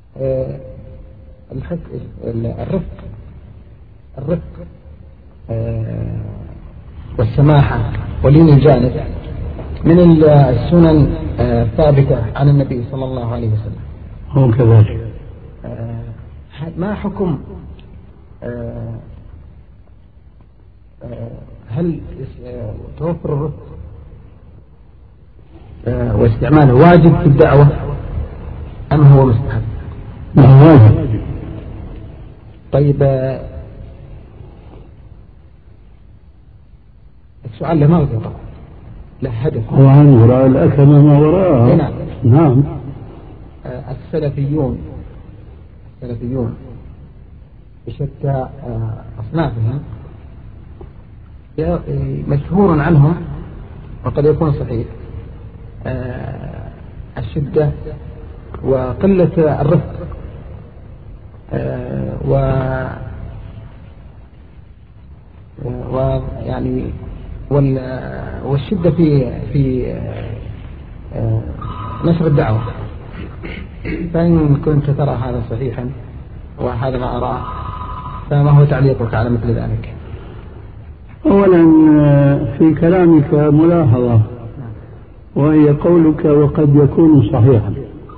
الرفق والسماحة ولين الجانب من السنن الثابتة عن النبي صلى الله عليه وسلم. هو كذلك. ما حكم هل توفر الرفق واستعماله واجب في الدعوة أم هو مستحب؟ واجب. طيب السؤال له مغزى طبعا، له هدف. وعن وراء الأكمة ما وراءها. نعم. نعم. السلفيون بشتى أصنافهم مشهور عنهم وقد يكون صحيح الشدة وقلة الرفق ويعني والشدة في نشر الدعوة. فإن كنت ترى هذا صحيحا وهذا ما أراه، فما هو تعليقك على مثل ذلك؟ أولا في كلامك ملاحظة، وهي قولك وقد يكون صحيحا.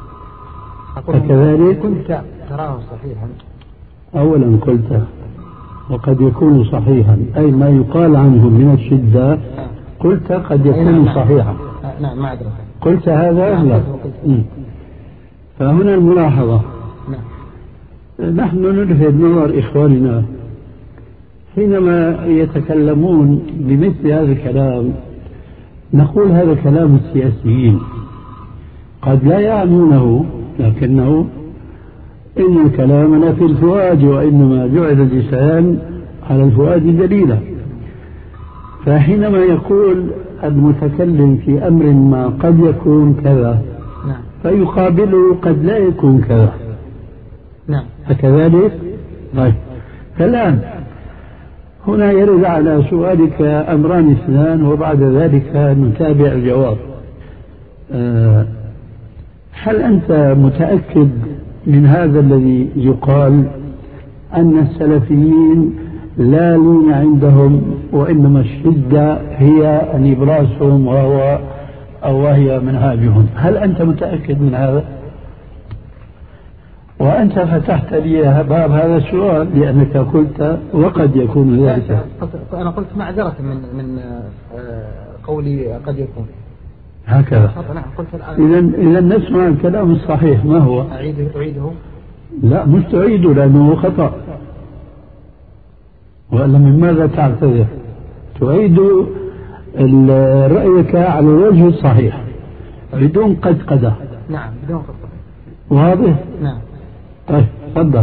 فكذلك كنت تراه صحيحا. أولا قلت وقد يكون صحيحا، أي ما يقال عنه من الشدة قلت قد يكون صحيحا. نعم ما أدرك. قلت هذا أم لا؟ فهنا الملاحظة. نحن نلفت نظر إخواننا حينما يتكلمون بمثل هذا الكلام، نقول هذا كلام السياسيين قد لا يعنونه، لكنه إن كلامنا في الفؤاد، وإنما جعل اللسان على الفؤاد دليلا. فحينما يقول المتكلم في أمر ما قد يكون كذا، فيقابله قد لا يكون كذا. فكذلك طيب. فالآن هنا يرد على سؤالك أمران اثنان، وبعد ذلك نتابع الجواب. هل أنت متأكد من هذا الذي يقال أن السلفيين لا لين عندهم، وإنما الشدة هي نبراسهم وهي منهاجهم؟ هل أنت متأكد من هذا؟ وأنت فتحت لي باب هذا السؤال لأنك قلت وقد يكون ذلك. أنا قلت معذرة من قولي قد يكون هكذا. إذا نسمع الكلام الصحيح ما هو؟ أعيده؟ لا مش تعيده لأنه خطأ. وإلا من ماذا تعتذر؟ تعيد رأيك على الوجه الصحيح بدون قدقدة. نعم بدون قدقدة. واضح؟ نعم. طيب تفضل.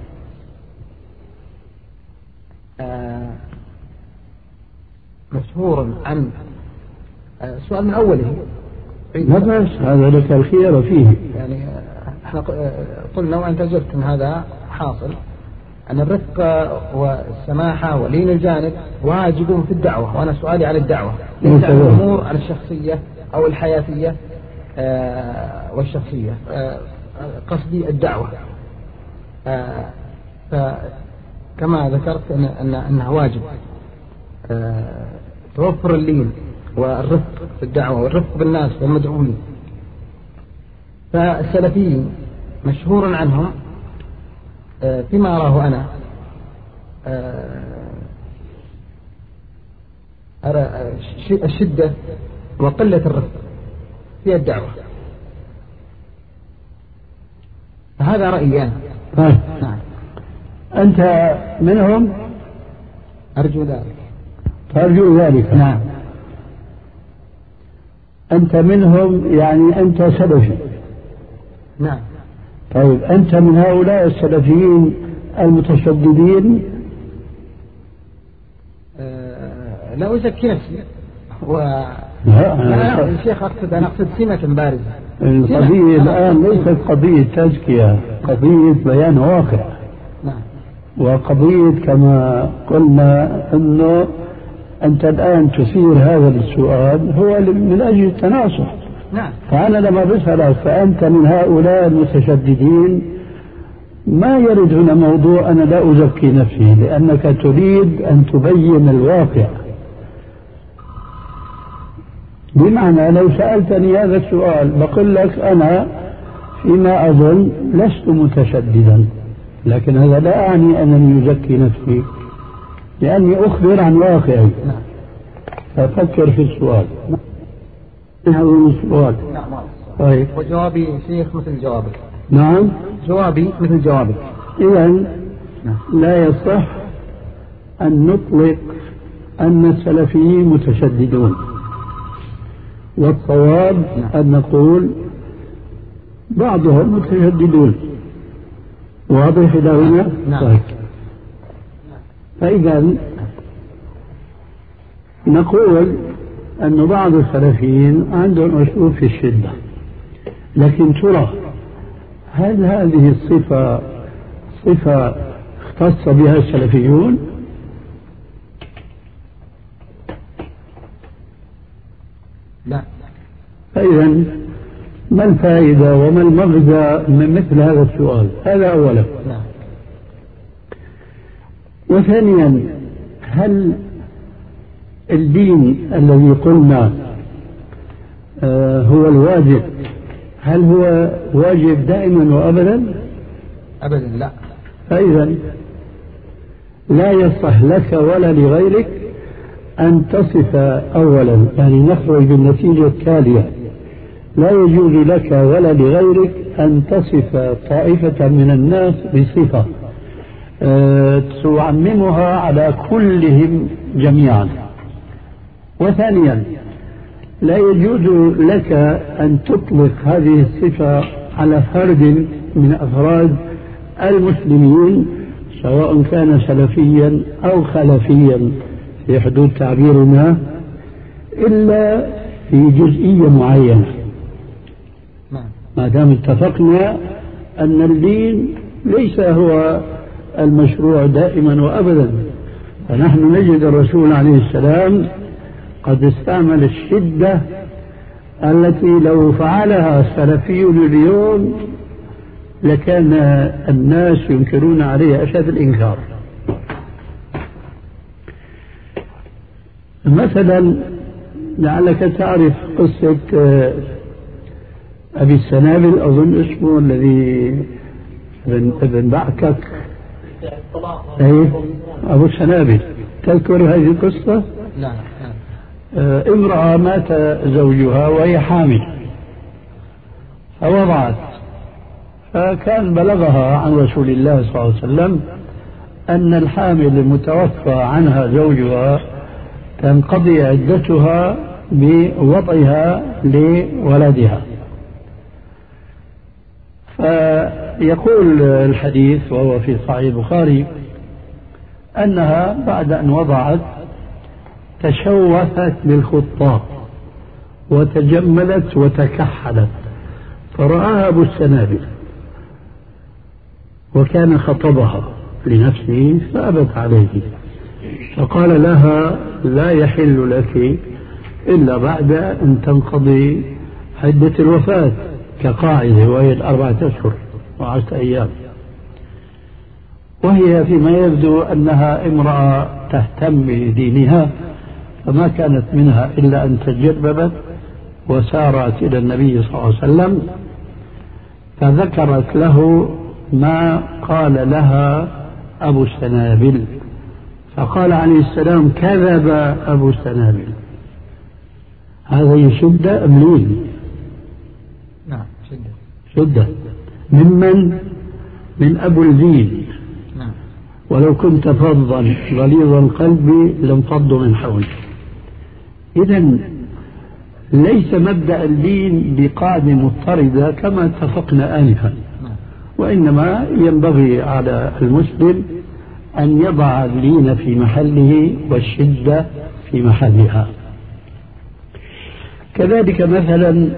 مشهور عن السؤال من أوله. لا بأس، هذا لك الخيار فيه. يعني احنا قلنا وأنت أجبت أن هذا حاصل، أن الرفق والسماحة ولين الجانب واجب في الدعوة، وأنا سؤالي على الدعوة ليس عن الأمور على الشخصية أو الحياتية والشخصية، قصدي الدعوة. فكما ذكرت أنه واجب توفر اللين والرفق في الدعوة والرفق بالناس والمدعوين. فالسلفيين مشهور عنهم فيما أراه أنا الشدة وقلة الرفق في الدعوة. هذا رأيي أنا. نعم. أنت منهم؟ أرجو ذلك. ترجو ذلك؟ نعم. أنت منهم يعني أنت سلفي؟ نعم. طيب أنت من هؤلاء السلفيين المتشددين؟ لا أزكي نفسي لا الشيخ أنا أقصد سمة بارزة. القضية الآن ليست قضية تزكية، قضية بيان واقع. نعم. وقضية كما قلنا أنه أنت الآن تثير هذا السؤال هو من أجل التناصح. نعم. فأنا لما بسألك فأنت من هؤلاء المتشددين ما يرد هنا موضوع أنا لا أزكي نفسي، لأنك تريد أن تبين الواقع. بمعنى لو سألتني هذا السؤال بقول لك أنا فيما أظن لست متشددا، لكن هذا لا يعني أنني أزكي نفسي، لأني أخبر عن واقعي. أفكر في السؤال. هذا السؤال. طيب. وجوابي شيخ مثل جوابك. نعم. جوابي مثل جوابك. إذن لا يصح أن نطلق أن السلفيين متشددون، والصواب أن نقول بعضهم متشددون. واضح إلى هنا؟ نعم. فإذا نقول أن بعض السلفيين عندهم أسلوب في الشدة، لكن ترى هل هذه الصفة صفة اختص بها السلفيون؟ لا. فإذا ما الفائدة وما المغزى من مثل هذا السؤال؟ هذا أولا. لا. وثانيا، هل الدين الذي قلنا هو الواجب، هل هو واجب دائما وأبدا؟ أبدا لا. فإذا لا يصح لك ولا لغيرك أن تصف أولا، يعني نخرج بالنتيجة التالية: لا يجوز لك ولا لغيرك أن تصف طائفة من الناس بصفة تعممها على كلهم جميعا. وثانيا، لا يجوز لك أن تطلق هذه الصفة على فرد من أفراد المسلمين، سواء كان سلفيا أو خلفيا في حدود تعبيرنا، إلا في جزئية معينة. ما دام اتفقنا أن الدين ليس هو المشروع دائما وأبدا، فنحن نجد الرسول عليه السلام قد استعمل الشدة التي لو فعلها السلفي اليوم لكان الناس ينكرون عليه أشد الإنكار. مثلا لعلك تعرف قصة أبي السنابل، أظن اسمه، الذي ابن بعكك، أبو السنابل. تذكر هذه القصة؟ لا. امرأة مات زوجها وهي حامل فوضعت، فكان بلغها عن رسول الله صلى الله عليه وسلم أن الحامل المتوفى عنها زوجها تنقضي عدتها بوضعها لولدها. فيقول الحديث وهو في صحيح البخاري أنها بعد أن وضعت تشوفت بالخطاء وتجملت وتكحلت، فرآها أبو السنابل وكان خطبها لنفسه فأبت عليه، فقال لها: لا يحل لك إلا بعد أن تنقضي عدة الوفاة كقاعدة، وهي 4 أشهر و10 أيام. وهي فيما يبدو أنها امرأة تهتم بدينها، فما كانت منها إلا أن تجربت وسارت إلى النبي صلى الله عليه وسلم، فذكرت له ما قال لها أبو السنابل، فقال عليه السلام: كذب أبو السنابل. هذه شدة أم لين؟ نعم شدة. من أبو اللين. نعم. ولو كنت فظا غليظ القلب لانفضوا من حولك. إذن ليس مبدأ اللين بقاعدة مضطردة كما اتفقنا آنفا، وإنما ينبغي على المسلم أن يضع اللين في محله والشدة في محلها. كذلك مثلا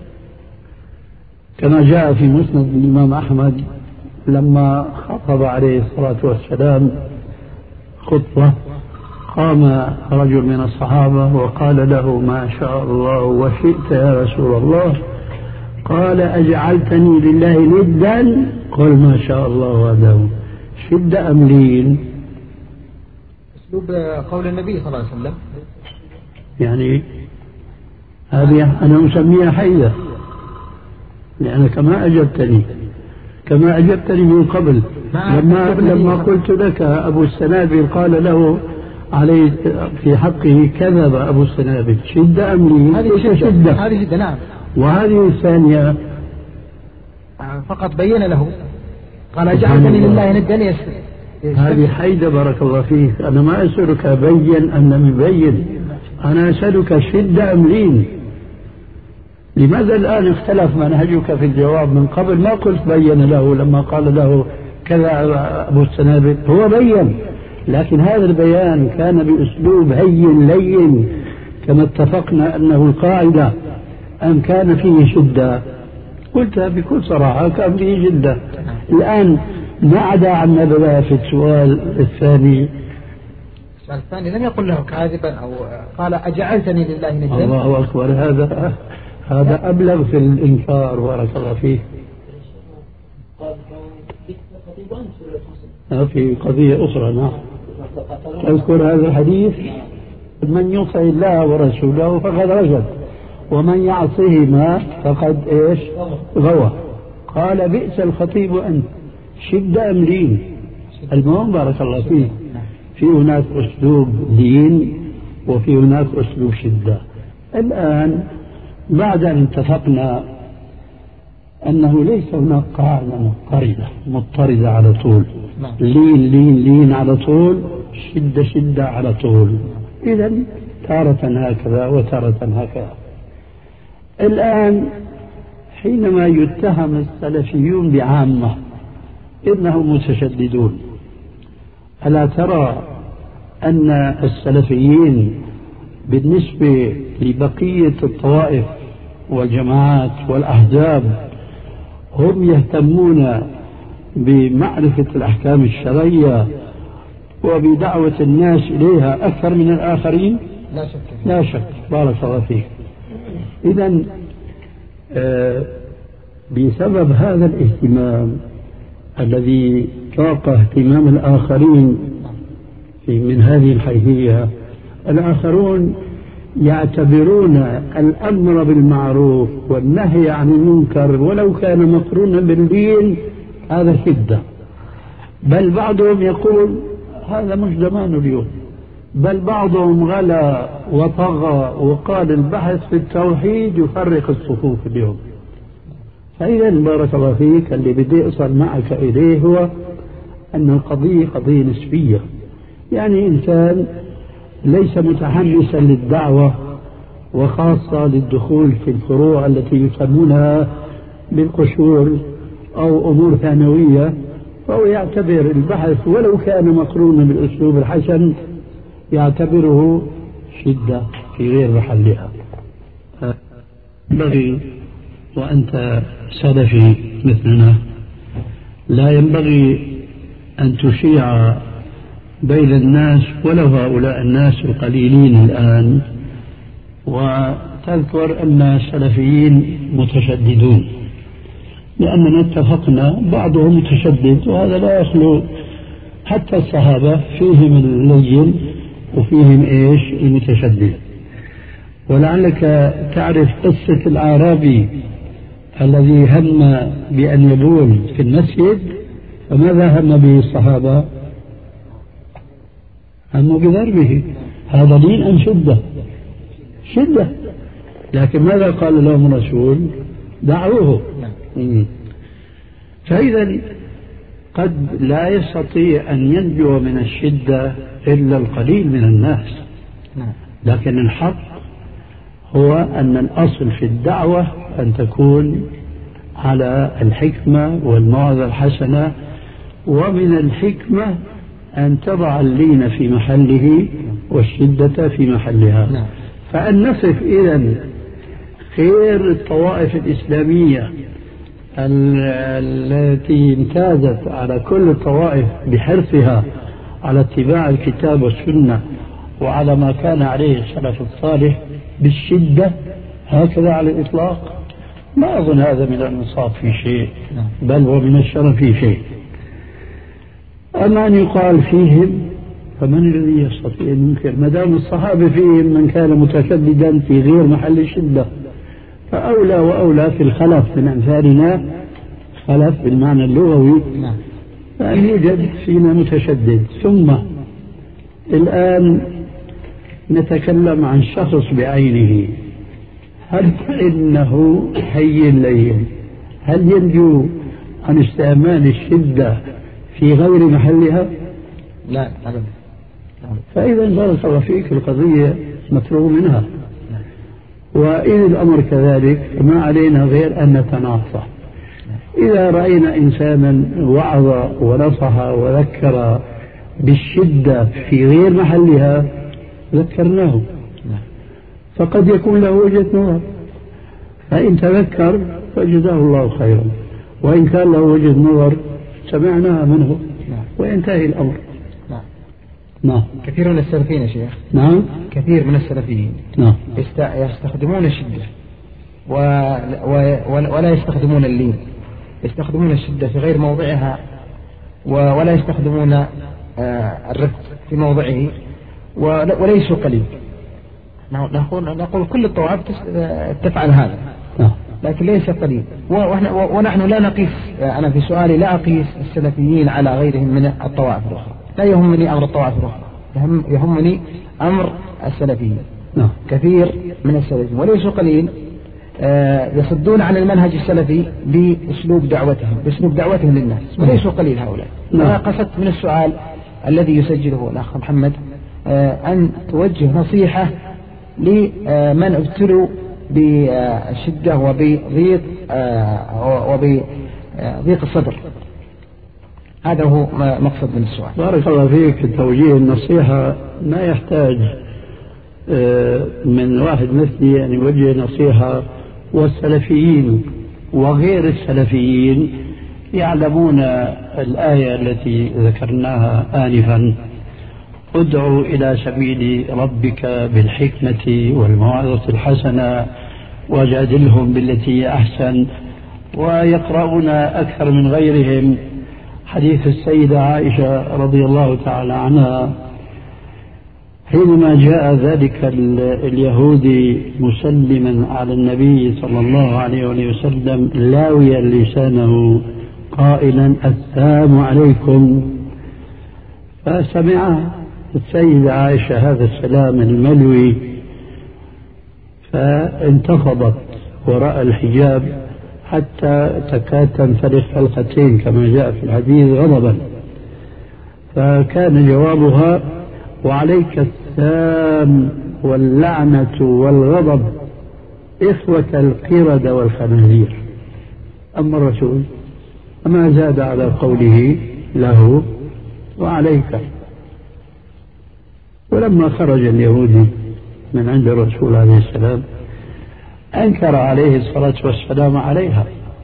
كما جاء في مسند الإمام أحمد لما خطب عليه الصلاة والسلام خطبة، قام رجل من الصحابة وقال له: ما شاء الله وشئت يا رسول الله. قال أجعلتني لله ندا؟ قل ما شاء الله وحده. شدة أم لين؟ أسلوب قول النبي صلى الله عليه وسلم. يعني هذه أنا أسميها حيدة، لأنك كما أجبتني من قبل لما قلت لك أبو السنابل قال له عليه في حقه كذب أبو السنابل. شدة أم لين؟ هذه شدة نعم. وهذه الثانية فقط بين له قال أجعلتني لله ندا. هذه حيدة بارك الله فيك. أنا ما أسألك بين أن مبين، أنا أسألك شدة أم لين. لماذا الآن اختلف منهجك في الجواب؟ من قبل ما قلت بين له لما قال له كذا أبو السنابل، هو بين، لكن هذا البيان كان بأسلوب هين لين كما اتفقنا أنه القاعدة، أم كان فيه شدة؟ قلتها بكل صراحة كان فيه شدة. الآن ما عدا عن نبذة في السؤال الثاني. السؤال الثاني لم يقل له كاذبا أو قال أجعلتني لله ندا. الله أكبر، هذا أبلغ في الإنكار بارك الله فيه. في قضية أخرى نعم أذكر هذا الحديث: من يطع الله ورسوله فقد رشد ومن يعصهما فقد إيش؟ غوى. قال بئس الخطيب أنت. شدة أم لين؟ المهم بارك الله فيه في هناك أسلوب لين وفي هناك أسلوب شدة. الآن بعد أن اتفقنا أنه ليس هناك قاعدة مضطردة على طول، لين على طول، شدة على طول، إذا تارة هكذا وتارة هكذا. الآن حينما يتهم السلفيون بعامة إنهم متشددون، ألا ترى أن السلفيين بالنسبة لبقية الطوائف والجماعات والأحزاب هم يهتمون بمعرفة الأحكام الشرعية وبدعوة الناس إليها أكثر من الآخرين؟ لا شك بارك الله فيك. إذن بسبب هذا الاهتمام الذي فاق اهتمام الآخرين من هذه الحيثية، الآخرون يعتبرون الأمر بالمعروف والنهي عن المنكر ولو كان مقرونا بالدين هذا شدة، بل بعضهم يقول هذا مش زمان اليوم، بل بعضهم غلا وطغى وقال البحث في التوحيد يفرق الصفوف اليوم. فإذا بارك الله فيك اللي بدي أصل معك إليه هو أن القضية قضية نسبية، يعني إنسان ليس متحمسا للدعوة وخاصة للدخول في الفروع التي يسمونها بالقشور أو أمور ثانوية، فهو يعتبر البحث ولو كان مقرونا بالأسلوب الحسن يعتبره شدة في غير محلها. ينبغي وأنت سلفي مثلنا لا ينبغي أن تشيع بين الناس ولو هؤلاء الناس القليلين الآن وتذكر أن السلفيين متشددون، لأننا اتفقنا بعضهم متشدد وهذا لا يخلو، حتى الصحابة فيهم اللين وفيهم إيش المتشدد. ولعلك تعرف قصة الأعرابي الذي هم بأن يبول في المسجد، فماذا هم به الصحابة؟ هموا بضربه. هذا لين أم شدة؟ لكن ماذا قال لهم الرسول؟ دعوه. فإذا قد لا يستطيع أن ينجو من الشدة إلا القليل من الناس، لكن الحق هو أن الأصل في الدعوة أن تكون على الحكمة والموعظة الحسنة، ومن الحكمة أن تضع اللين في محله والشدة في محلها. فأن نصف إذن خير الطوائف الإسلامية التي امتازت على كل الطوائف بحرصها على اتباع الكتاب والسنة وعلى ما كان عليه السلف الصالح بالشدة هكذا على الإطلاق، ما أظن هذا من الإنصاف في شيء، بل ومن الشرف في شيء. أما أن يقال فيهم فمن الذي يستطيع أن ينكر؟ ما دام الصحابة فيهم من كان متشددا في غير محل الشدة، فأولى وأولى في الخلف من أمثالنا، خلف بالمعنى اللغوي، فأن يوجد فينا متشدد. ثم الآن نتكلم عن شخص بعينه، هل إنه هين لين؟ هل ينجو عن استعمال الشدة في غير محلها؟ لا أبدا. فإذا بارك الله فيك القضية مفروغ منها، وإن الأمر كذلك ما علينا غير أن نتناصح. إذا رأينا إنسانا وعظ ونصح وذكر بالشدة في غير محلها ذكرناه، فقد يكون له وجهة نظر، فإن تذكر فجزاه الله خيرا، وإن كان له وجهة نظر سمعناها منه وينتهي الأمر. نعم. كثير من السلفيين يا شيخ، نعم، كثير من السلفيين يستخدمون الشدة ولا يستخدمون اللين، يستخدمون الشدة في غير موضعها ولا يستخدمون الرفق في موضعه، وليسوا قليل. نقول كل الطوائف تفعل هذا، لكن ليس قليل. ونحن لا نقيس، أنا في سؤالي لا أقيس السلفيين على غيرهم من الطوائف الأخرى، لا يهمني أمر الطوائف الأخرى، يهمني أمر السلفيين. كثير من السلفيين وليسوا قليل يصدون عن المنهج السلفي بأسلوب دعوتهم للناس، وليسوا قليل هؤلاء. أنا قصدت من السؤال الذي يسجله الأخ محمد أن توجه نصيحة لمن ابتلوا بالشدة وبضيق الصدر. هذا هو مقصد من السؤال. بارك الله فيك. توجيه النصيحة ما يحتاج من واحد مثلي أن يوجه نصيحة، والسلفيين وغير السلفيين يعلمون الآية التي ذكرناها آنفا: ادعوا إلى سبيل ربك بالحكمة والموعظة الحسنة وجادلهم بالتي هي أحسن. ويقرؤون أكثر من غيرهم حديث السيدة عائشة رضي الله تعالى عنها حينما جاء ذلك اليهودي مسلما على النبي صلى الله عليه وسلم لاويا لسانه قائلا: السلام عليكم. فسمع السيدة عائشة هذا السلام الملوي فانتفضت وراء الحجاب حتى تكاد تنفرق حلقتين كما جاء في الحديث غضبا. فكان جوابها: وعليك السام واللعنة والغضب إخوة القردة والخنازير. أما الرسول فما زاد على قوله له وعليك. ولما خرج اليهودي من عند الرسول عليه السلام أنكر عليه الصلاة والسلام عليها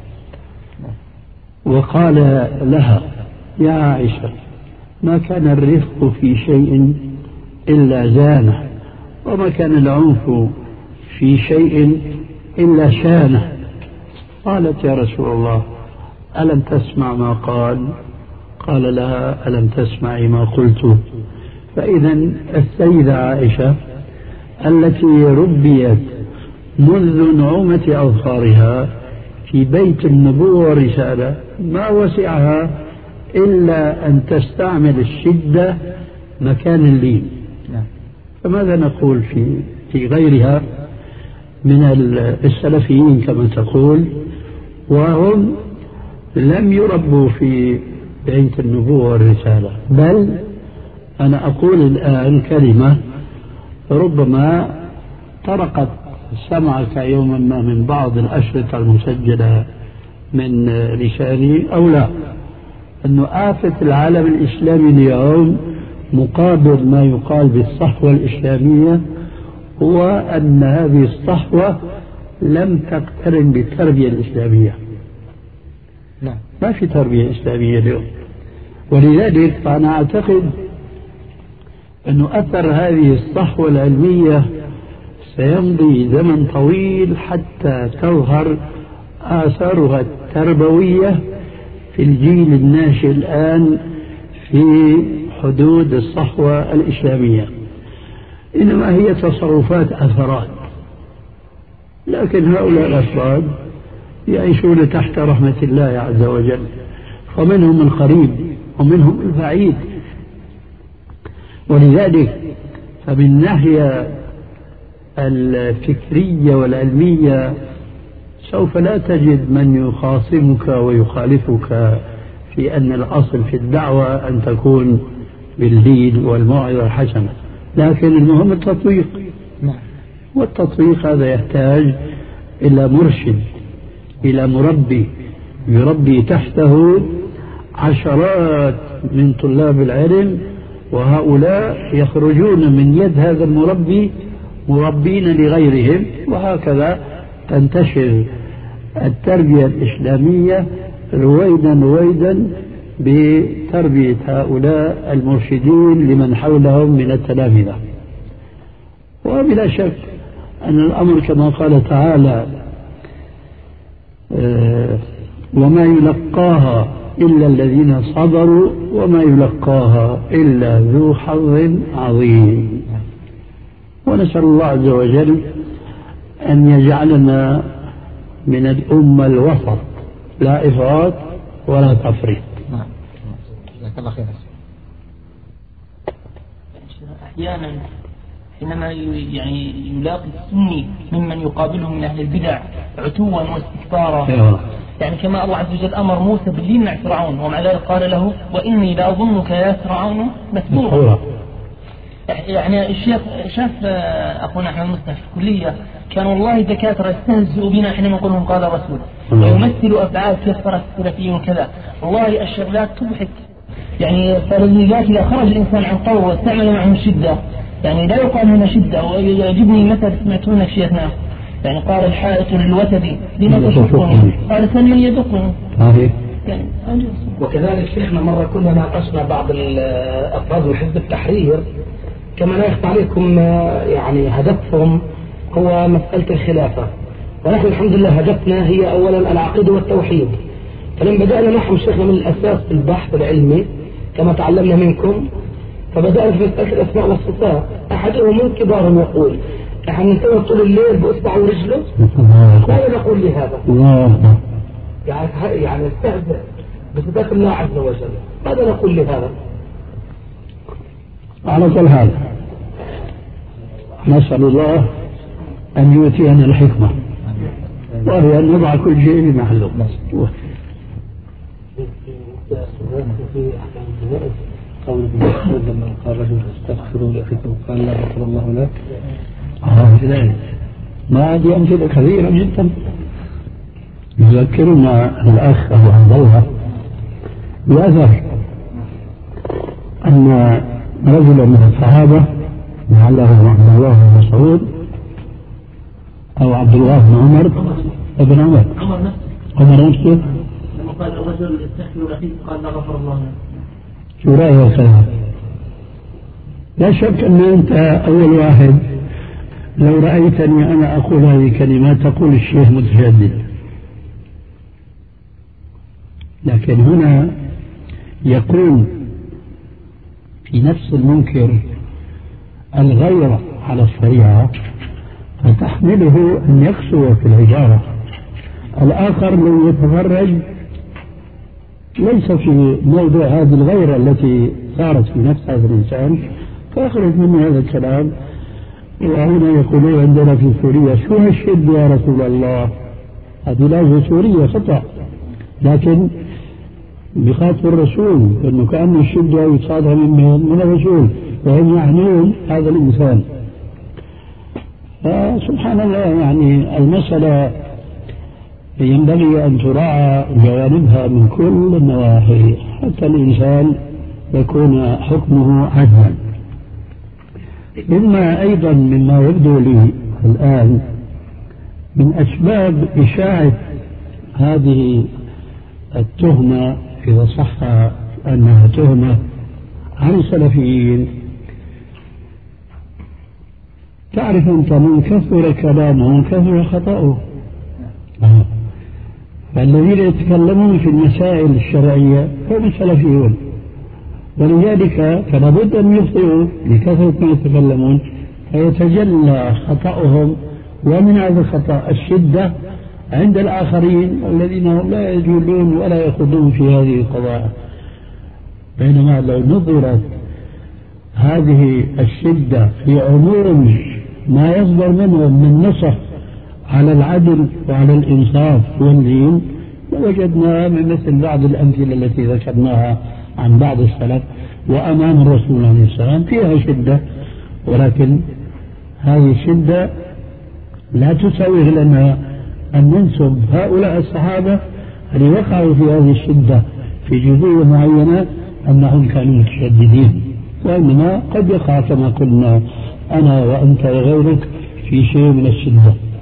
وقال لها: يا عائشة، ما كان الرفق في شيء إلا زانه، وما كان العنف في شيء إلا شانه. قالت: يا رسول الله، ألم تسمع ما قال؟ قال لها: ألم تسمعي ما قلت؟ فإذا السيدة عائشة التي ربيت منذ نعومة أظفارها في بيت النبوة والرسالة ما وسعها إلا أن تستعمل الشدة مكان اللين. فماذا نقول في غيرها من السلفيين كما تقول، وهم لم يربوا في بيت النبوة والرسالة؟ بل أنا أقول الآن كلمة ربما طرقت سمعك يوما ما من بعض الأشرطة المسجلة من لساني أو لا، أنه آفة العالم الإسلامي اليوم مقابل ما يقال بالصحوة الإسلامية هو أن هذه الصحوة لم تقترن بالتربية الإسلامية. ما في تربية إسلامية اليوم، ولذلك فأنا أعتقد أن أثر هذه الصحوة العلمية سيمضي زمن طويل حتى تظهر آثارها التربوية في الجيل الناشئ الآن في حدود الصحوة الإسلامية، إنما هي تصرفات أثرات. لكن هؤلاء الأفراد يعيشون تحت رحمة الله عز وجل، فمنهم القريب ومنهم البعيد. ولذلك فمن الناحية الفكرية والعلمية سوف لا تجد من يخاصمك ويخالفك في أن الأصل في الدعوة أن تكون بالدين والموعظة الحسنة، لكن المهم التطبيق. والتطبيق هذا يحتاج إلى مرشد، إلى مربي يربي تحته عشرات من طلاب العلم، وهؤلاء يخرجون من يد هذا المربي مربين لغيرهم، وهكذا تنتشر التربية الإسلامية رويدا رويدا بتربية هؤلاء المرشدين لمن حولهم من التلامذة. وبلا شك أن الأمر كما قال تعالى وما يلقاها إلا الذين صبروا وما يلقاها إلا ذو حظ عظيم. ونسأل الله عز وجل أن يجعلنا من الأمة الوسط، لا إفراط ولا تفريط. جزاك الله خير. أحيانا حينما يلاقي السني ممن يقابله من أهل البدع عتوا واستكبارا، يعني كما الله عز وجل أمر موسى باللين مع فرعون، ومع ذلك قال له وإني لأظنك يا فرعون مسبورا. يعني الشيخ شاف أخونا أحمد مصطفى في الكلية كانوا والله دكاترة يستهزئوا بنا حينما نقول لهم قال رسول، ويمثلوا أفعال كيف صارت السلفيين وكذا. والله الشغلات تضحك، يعني فلذلك إذا خرج الإنسان عن طور واستعمل معهم الشدة، يعني لا يقال هنا شدة. ويعجبني مثل سمعتونه شيخنا، يعني قال الحائط للوتد لما تشقني، قال ثمن يدقني. يعني وكذلك شيخنا مرة كنا ناقشنا بعض الأفراد من حزب التحرير، كما لا يخفى عليكم يعني هدفهم هو مسألة الخلافة، ونحن الحمد لله هدفنا هي أولا العقيدة والتوحيد. فلما بدأنا نحن شيخنا من الأساس في البحث العلمي كما تعلمنا منكم، فبدأنا في مسألة الأسماء والصفات. أحدهم من كبارهم يقول نحن نسوي طول الليل بأصبع ورجله، ماذا نقول لهذا؟ يعني نستهزئ بصفات الله عز وجل، ماذا نقول لهذا؟ على كل حال نسأل الله أن يؤتينا الحكمة، وهي أن نضع كل شيء بمحله. قول ابن مسعود لما قال رجل استغفروا لأخيكم قال لا غفر الله لك. ما عندي أمثلة كثيرة جدا. يذكرنا الأخ أبو عبد الله بأثر أن رجلا من الصحابة لعله عبد الله بن مسعود أو عبد الله بن عمر ابن عمر نفسه لما قال الرجل استغفروا لأخيكم قال لا غفر الله لك. شو رأيك يا؟ لا شك أن أنت أول واحد لو رأيتني أنا أقول هذه الكلمات تقول الشيخ متشدد، لكن هنا يكون في نفس المنكر الغيرة على الشريعة فتحمله أن يقسو في العبارة. الآخر لو يتفرج ليس في موضوع هذه الغيرة التي صارت في نفس هذا الإنسان فيخرج منه هذا الكلام. وهنا يقولون عندنا في سوريا شو هالشد يا رسول الله، هذه لازمة سورية خطأ، لكن بخاطر الرسول أنه كأن الشدة يصادها من الرسول وهم يعنون هذا الإنسان. سبحان الله، يعني المسألة ينبغي أن تراعى جوانبها من كل النواحي حتى الإنسان يكون حكمه عدلا. إما أيضا مما يبدو لي الآن من أسباب إشاعة هذه التهمة إذا صح أنها تهمة عن السلفيين، تعرف أنت من كثر كلامه من كثر خطأه. فالذين يتكلمون في المسائل الشرعية هم السلفيون، ولذلك فلا بد أن يخطئوا لكثرة ما يتكلمون، فيتجلى خطأهم، ومن هذا الخطأ الشدة عند الآخرين الذين هم لا يجولون ولا يخوضون في هذه القضايا. بينما لو نظرت هذه الشدة في عموم ما يصدر منهم من نصح على العدل وعلى الإنصاف والدين، لوجدنا من مثل بعض الأمثلة التي ذكرناها عن بعض السلف وأمام الرسول عليه السلام فيها شدة، ولكن هذه الشدة لا تسوغ لنا أن ننسب هؤلاء الصحابة اللي وقعوا في هذه الشدة في جزئية معينة أنهم كانوا متشددين، وإنما قد يقع كما قلنا أنا وأنت وغيرك في شيء من الشدة.